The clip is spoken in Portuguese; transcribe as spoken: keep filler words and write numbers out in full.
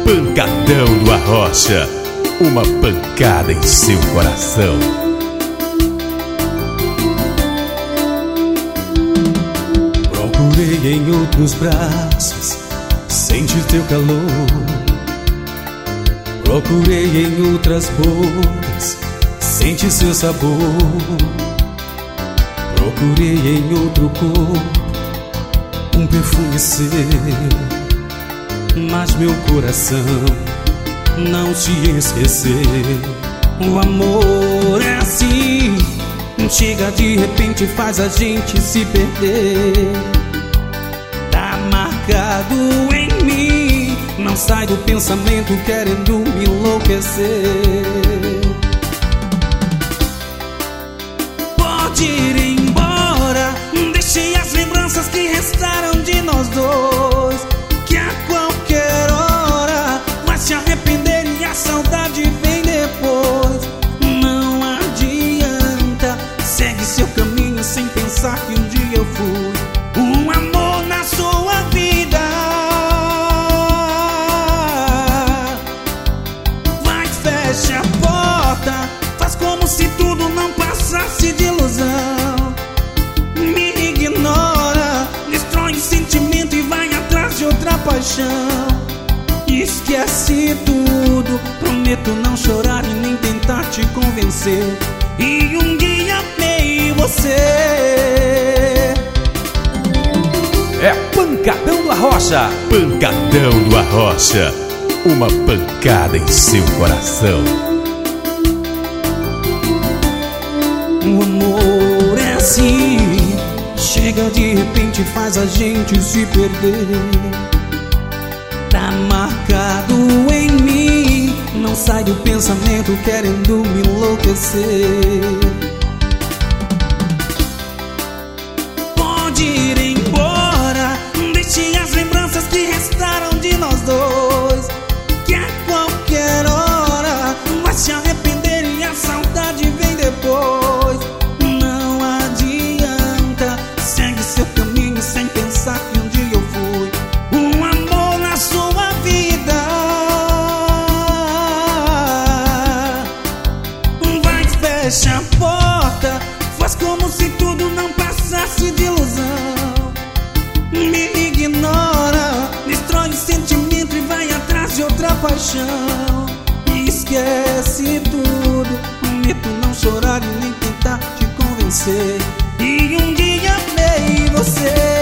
Pancadão do Arrocha, uma pancada em seu coração. Procurei em outros braços sentir teu calor. Procurei em outras bocas sentir seu sabor. Procurei em outro corpo um perfume seu, mas meu coração não te esqueceu. O amor é assim, chega de repente, faz a gente se perder. Tá marcado em mim, não sai do pensamento, querendo me enlouquecer. Pode ir embora, deixe as lembranças que restaram de nós dois, que a qualquer hora vai se arrepender e a saudade vem depois. Não adianta, segue seu caminho sem pensar que um dia eu fui um amor na sua vida. Vai, fecha a porta, faz como se tudo não passasse de ilusão. Me ignora, destrói o sentimento e vai atrás de outra paixão. Esquece tudo, prometo não chorar e nem tentar te convencer. E um dia amei você. É Pancadão do Arrocha, Pancadão do Arrocha, uma pancada em seu coração. O amor é assim, chega de repente, faz a gente se perder. Tá marcado em mim, não sai do pensamento, querendo me enlouquecer. Pode ir embora, deixe as lembranças que restaram de nós dois, que a qualquer hora vai se arrepender e a saudade vem depois. Não adianta, segue seu caminho sem pensar que um dia eu fui um amor na sua vida. Vai, fecha a porta, faz como se tudo não passasse de ilusão. Me ignora, destrói o sentimento e vai atrás de outra paixão. Esquece tudo, prometo não chorar e nem tentar te convencer. E um dia amei você.